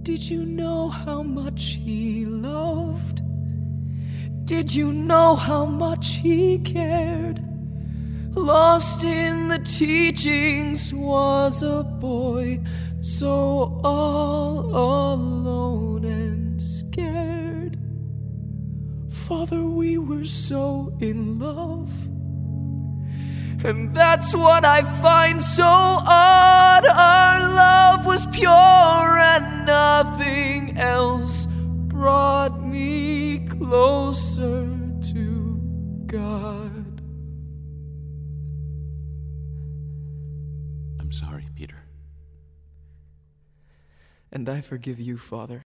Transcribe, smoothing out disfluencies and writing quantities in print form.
Did you know how much he loved? Did you know how much he cared? Lost in the teachings was a boy, so all alone and scared. Father, we were so in love, and that's what I find so odd. Our love was pure and nothing else brought me closer to God. I'm sorry, Peter. And I forgive you, Father.